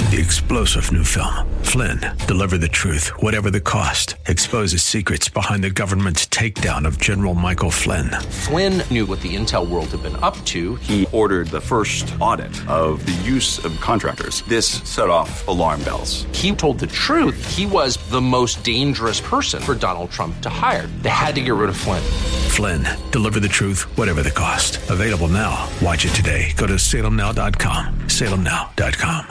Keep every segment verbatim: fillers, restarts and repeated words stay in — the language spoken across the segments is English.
The explosive new film, Flynn, deliver the truth, whatever the cost, exposes secrets behind the government's takedown of General Michael Flynn. Flynn knew what the intel world had been up to. He ordered the first audit of the use of contractors. This set off alarm bells. He told the truth. He was the most dangerous person for Donald Trump to hire. They had to get rid of Flynn. Flynn, deliver the truth, whatever the cost. Available now. Watch it today. Go to salem now dot com. salem now dot com.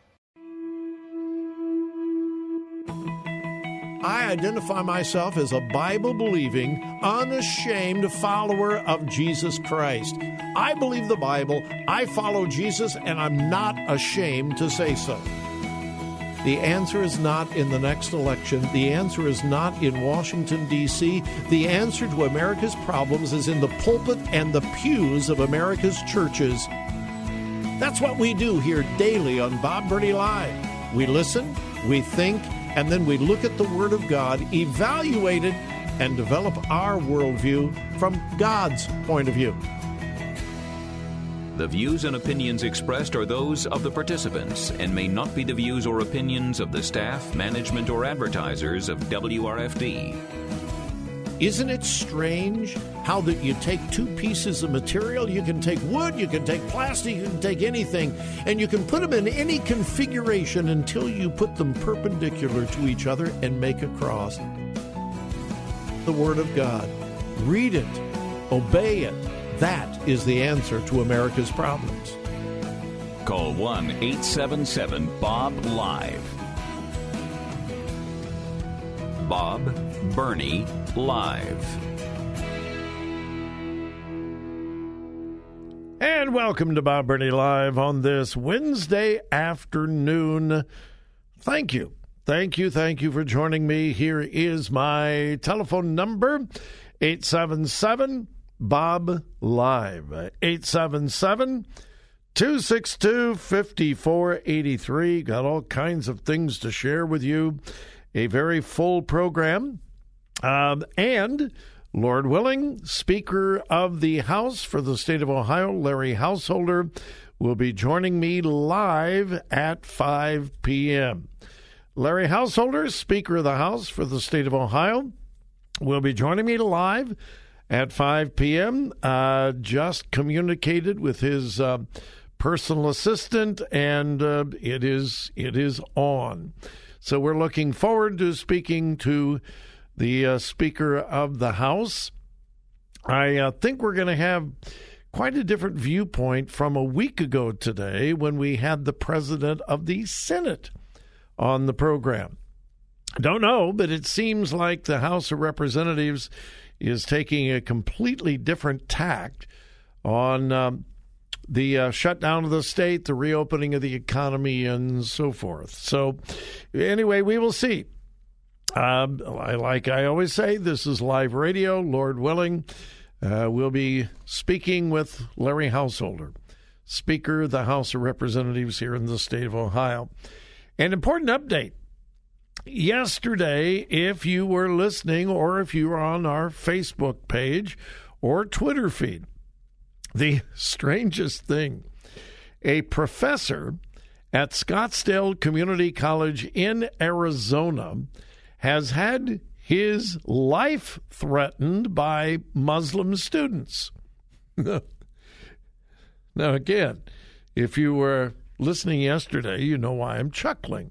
I identify myself as a Bible-believing, unashamed follower of Jesus Christ. I believe the Bible, I follow Jesus, and I'm not ashamed to say so. The answer is not in the next election. The answer is not in Washington, D C The answer to America's problems is in the pulpit and the pews of America's churches. That's what we do here daily on Bob Burney Live. We listen, we think, and then we look at the Word of God, evaluate it, and develop our worldview from God's point of view. The views and opinions expressed are those of the participants and may not be the views or opinions of the staff, management, or advertisers of W R F D. Isn't it strange how that you take two pieces of material, you can take wood, you can take plastic, you can take anything, and you can put them in any configuration until you put them perpendicular to each other and make a cross. The Word of God. Read it. Obey it. That is the answer to America's problems. Call one eight seven seven B O B LIVE. Bob Burney Live. And welcome to Bob Burney Live on this Wednesday afternoon. Thank you. Thank you. Thank you for joining me. Here is my telephone number, eight seven seven B O B LIVE. eight seven seven, two six two, five four eight three. Got all kinds of things to share with you. A very full program. Um, and, Lord willing, Speaker of the House for the state of Ohio, Larry Householder, will be joining me live at five p.m. Larry Householder, Speaker of the House for the state of Ohio, will be joining me live at five p.m. Uh, just communicated with his uh, personal assistant, and uh, it is it is on. So we're looking forward to speaking to the uh, Speaker of the House. I uh, think we're going to have quite a different viewpoint from a week ago today when we had the President of the Senate on the program. I don't know, but it seems like the House of Representatives is taking a completely different tact on um, the uh, shutdown of the state, the reopening of the economy, and so forth. So anyway, we will see. Um, I, like I always say, this is live radio. Lord willing, uh, we'll be speaking with Larry Householder, Speaker of the House of Representatives here in the state of Ohio. An important update. Yesterday, if you were listening or if you were on our Facebook page or Twitter feed, the strangest thing, a professor at Scottsdale Community College in Arizona has had his life threatened by Muslim students. Now, again, if you were listening yesterday, you know why I'm chuckling.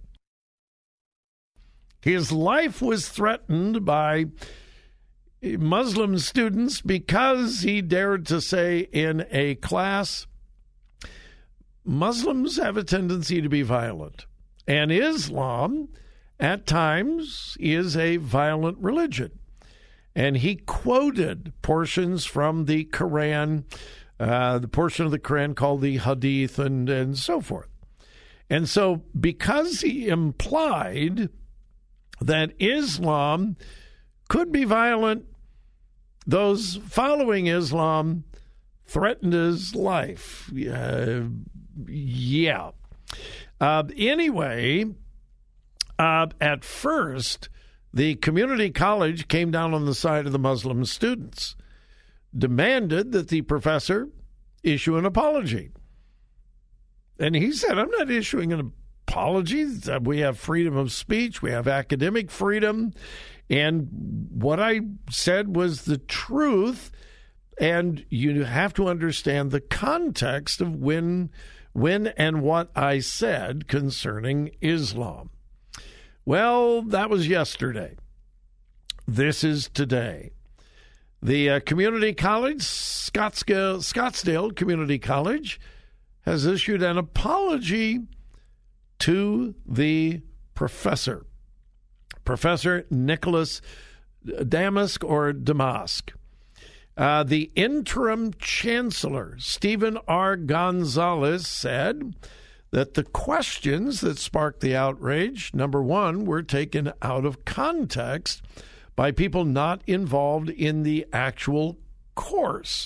His life was threatened by Muslim students because he dared to say in a class, Muslims have a tendency to be violent, and Islam at times is a violent religion. And he quoted portions from the Quran, uh, the portion of the Quran called the Hadith, and, and so forth. And so because he implied that Islam could be violent, those following Islam threatened his life. Uh, yeah. Uh, anyway, uh, at first, the community college came down on the side of the Muslim students, demanded that the professor issue an apology. And he said, I'm not issuing an apologies. We have freedom of speech. We have academic freedom. And what I said was the truth. And you have to understand the context of when, when and what I said concerning Islam. Well, that was yesterday. This is today. The uh, community college, Scottsdale, Scottsdale Community College, has issued an apology to the professor, Professor Nicholas Damask or Damask. Uh, the interim chancellor, Stephen R. Gonzalez, said that the questions that sparked the outrage, number one, were taken out of context by people not involved in the actual course.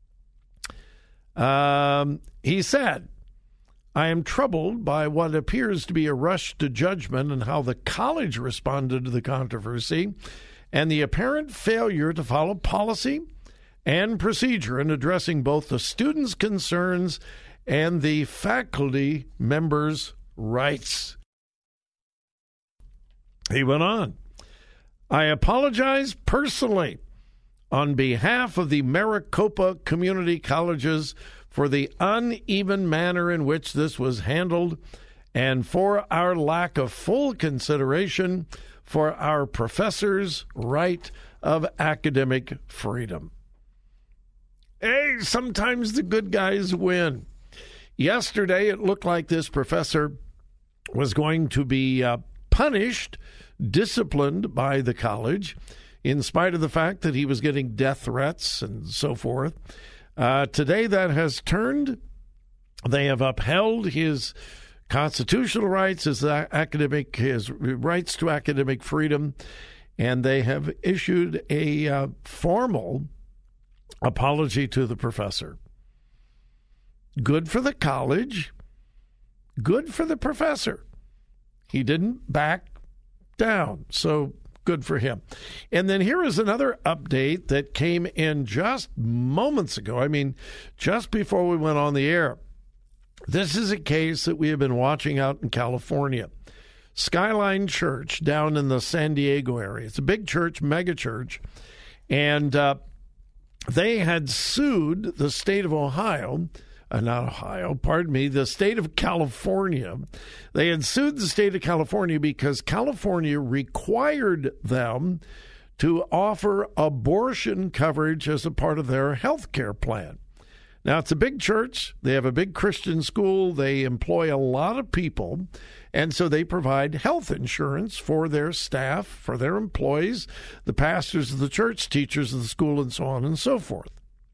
Um, he said, I am troubled by what appears to be a rush to judgment and how the college responded to the controversy and the apparent failure to follow policy and procedure in addressing both the students' concerns and the faculty members' rights. He went on, I apologize personally on behalf of the Maricopa Community Colleges for the uneven manner in which this was handled and for our lack of full consideration for our professors' right of academic freedom. Hey, sometimes the good guys win. Yesterday, it looked like this professor was going to be uh, punished, disciplined by the college, in spite of the fact that he was getting death threats and so forth. Uh, today, that has turned. They have upheld his constitutional rights, his academic, his rights to academic freedom, and they have issued a uh, formal apology to the professor. Good for the college. Good for the professor. He didn't back down, so good for him. And then here is another update that came in just moments ago. I mean, just before we went on the air. This is a case that we have been watching out in California. Skyline Church down in the San Diego area. It's a big church, mega church, and uh, they had sued the state of Ohio, uh, not Ohio, pardon me, the state of California. They had sued the state of California because California required them to offer abortion coverage as a part of their health care plan. Now, it's a big church. They have a big Christian school. They employ a lot of people, and so they provide health insurance for their staff, for their employees, the pastors of the church, teachers of the school, and so on and so forth.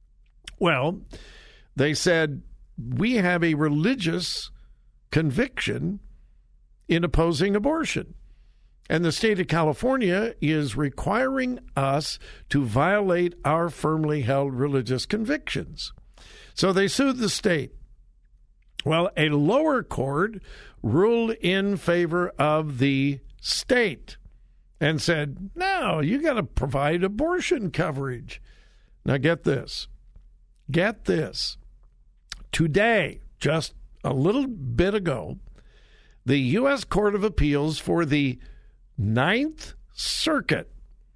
Well, they said, we have a religious conviction in opposing abortion, and the state of California is requiring us to violate our firmly held religious convictions. So they sued the state. Well, a lower court ruled in favor of the state and said, no, you got to provide abortion coverage. Now get this. Get this. Today, just a little bit ago, the U S Court of Appeals for the Ninth Circuit.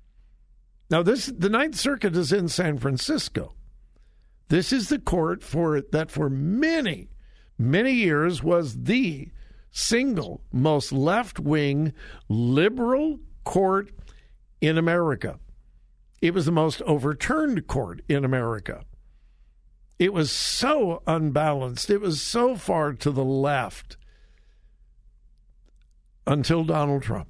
Now, this the Ninth Circuit is in San Francisco. This is the court for that for many, many years was the single most left-wing liberal court in America. It was the most overturned court in America. It was so unbalanced. It was so far to the left until Donald Trump.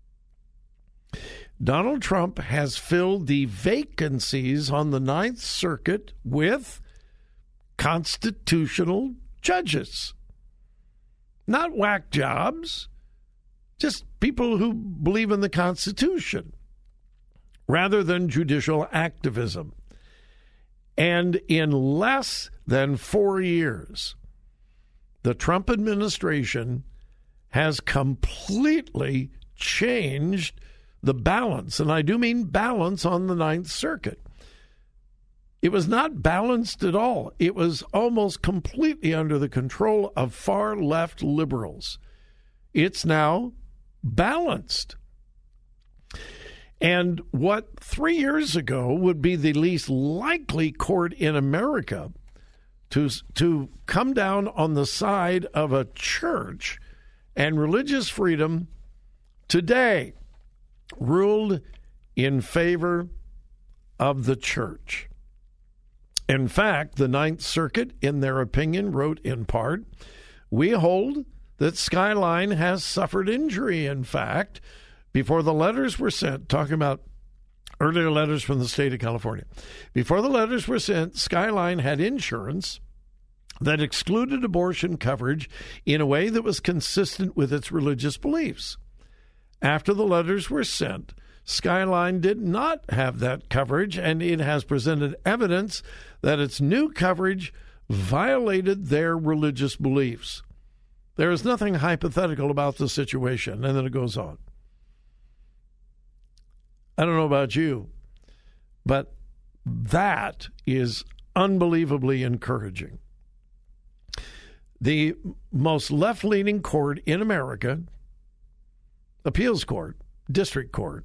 Donald Trump has filled the vacancies on the Ninth Circuit with constitutional judges. Not whack jobs, just people who believe in the Constitution rather than judicial activism. And in less than four years, the Trump administration has completely changed the balance, and I do mean balance, on the Ninth Circuit. It was not balanced at all. It was almost completely under the control of far-left liberals. It's now balanced. And what three years ago would be the least likely court in America to, to come down on the side of a church and religious freedom, today ruled in favor of the church. In fact, the Ninth Circuit, in their opinion, wrote in part, "We hold that Skyline has suffered injury, in fact," before the letters were sent, talking about earlier letters from the state of California. Before the letters were sent, Skyline had insurance that excluded abortion coverage in a way that was consistent with its religious beliefs. After the letters were sent, Skyline did not have that coverage, and it has presented evidence that its new coverage violated their religious beliefs. There is nothing hypothetical about the situation, and then it goes on. I don't know about you, but that is unbelievably encouraging. The most left-leaning court in America, appeals court, district court,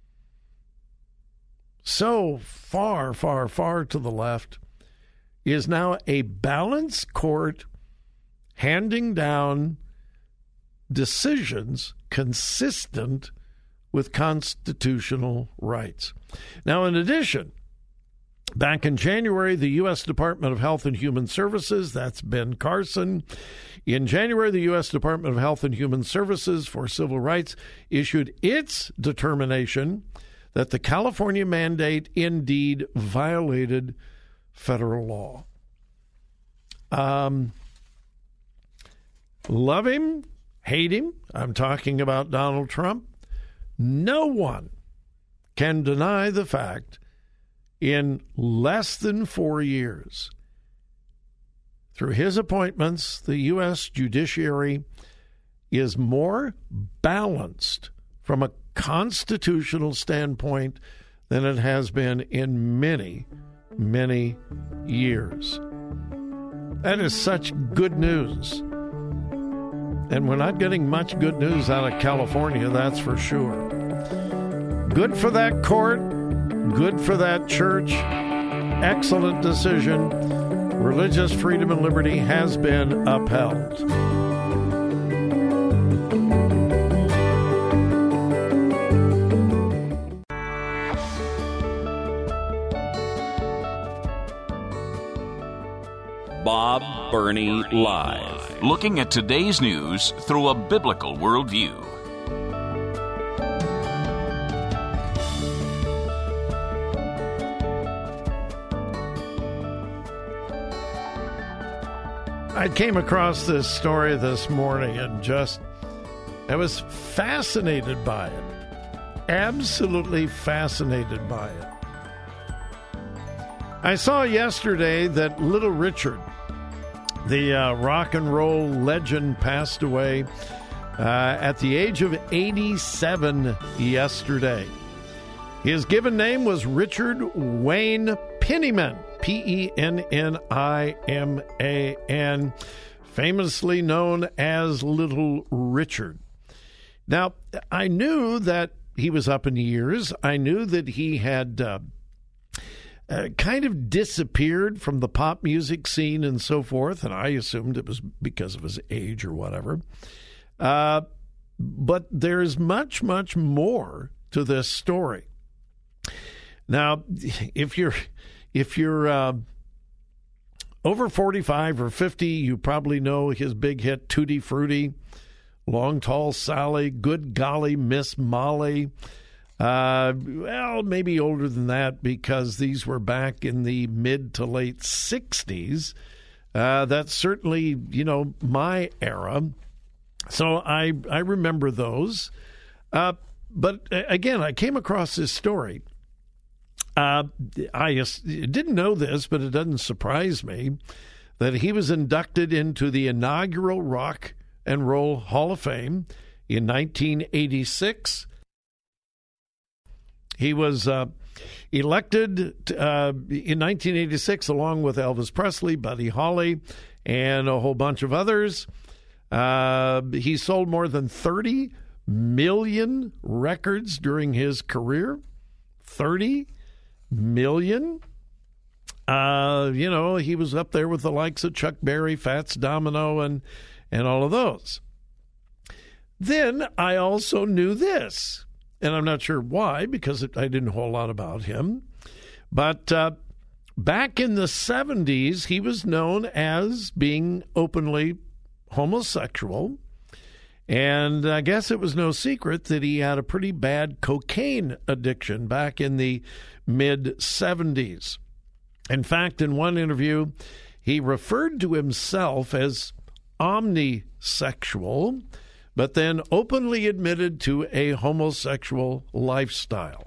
so far, far, far to the left, is now a balanced court handing down decisions consistent with constitutional rights. Now, in addition, back in January, the U S Department of Health and Human Services, that's Ben Carson, in January, the U S Department of Health and Human Services for Civil Rights issued its determination that the California mandate indeed violated federal law. Um, love him, hate him, I'm talking about Donald Trump. No one can deny the fact in less than four years, through his appointments, the U S judiciary is more balanced from a constitutional standpoint than it has been in many, many years. That is such good news. And we're not getting much good news out of California, that's for sure. Good for that court. Good for that church. Excellent decision. Religious freedom and liberty has been upheld. Bob Burney Live. Looking at today's news through a biblical worldview. I came across this story this morning and just, I was fascinated by it. Absolutely fascinated by it. I saw yesterday that Little Richard, the uh, rock and roll legend, passed away uh, at the age of eighty-seven yesterday. His given name was Richard Wayne Penniman, P E N N I M A N, famously known as Little Richard. Now, I knew that he was up in years. I knew that he had uh, uh, kind of disappeared from the pop music scene and so forth, and I assumed it was because of his age or whatever. Uh, but there's much, much more to this story. Now, if you're if you're uh, over forty-five or fifty, you probably know his big hit Tutti Frutti, Long Tall Sally, Good Golly Miss Molly. Uh, well, maybe older than that because these were back in the mid to late sixties. Uh, that's certainly, you know, my era. So I I remember those. Uh, but again, I came across this story. Uh, I didn't know this, but it doesn't surprise me that he was inducted into the inaugural Rock and Roll Hall of Fame in nineteen eighty-six. He was uh, elected uh, in nineteen eighty-six along with Elvis Presley, Buddy Holly, and a whole bunch of others. Uh, he sold more than thirty million records during his career. thirty million. Uh, you know, he was up there with the likes of Chuck Berry, Fats Domino, and, and all of those. Then I also knew this, and I'm not sure why, because it, I didn't know a whole lot about him. But uh, back in the seventies, he was known as being openly homosexual. And I guess it was no secret that he had a pretty bad cocaine addiction back in the mid-seventies. In fact, in one interview, he referred to himself as omnisexual, but then openly admitted to a homosexual lifestyle.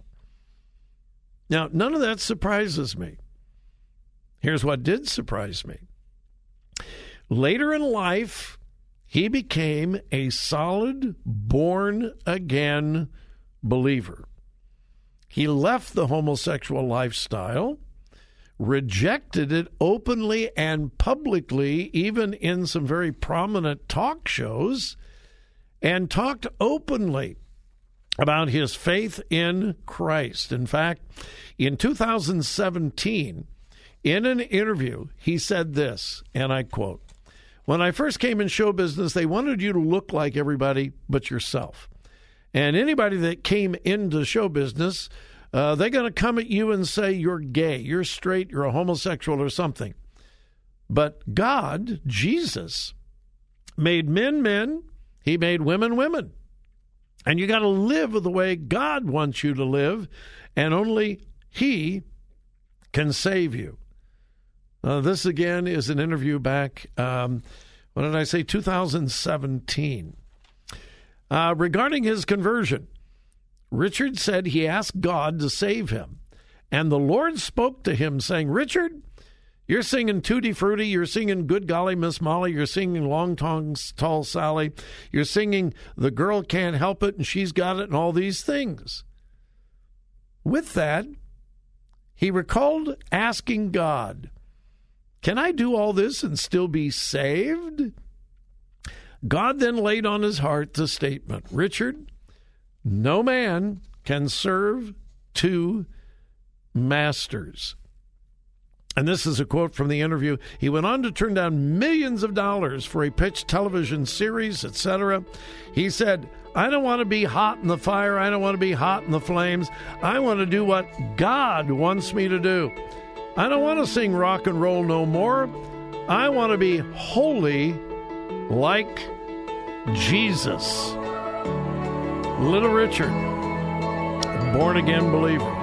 Now, none of that surprises me. Here's what did surprise me. Later in life, he became a solid, born-again believer. He left the homosexual lifestyle, rejected it openly and publicly, even in some very prominent talk shows, and talked openly about his faith in Christ. In fact, in two thousand seventeen, in an interview, he said this, and I quote, "When I first came in show business, they wanted you to look like everybody but yourself. And anybody that came into show business, uh, they're going to come at you and say you're gay, you're straight, you're a homosexual or something. But God, Jesus, made men men, he made women women. And you got to live the way God wants you to live, and only he can save you." Uh, this, again, is an interview back, um, what did I say, two thousand seventeen. Uh, regarding his conversion, Richard said he asked God to save him. And the Lord spoke to him saying, "Richard, you're singing Tutti Frutti, you're singing Good Golly Miss Molly, you're singing Long Tongues Tall Sally, you're singing The Girl Can't Help It and She's Got It and all these things." With that, he recalled asking God, "Can I do all this and still be saved?" God then laid on his heart the statement, "Richard, no man can serve two masters." And this is a quote from the interview. He went on to turn down millions of dollars for a pitched television series, et cetera. He said, "I don't want to be hot in the fire. I don't want to be hot in the flames. I want to do what God wants me to do. I don't want to sing rock and roll no more. I want to be holy like Jesus." Little Richard, born-again believer.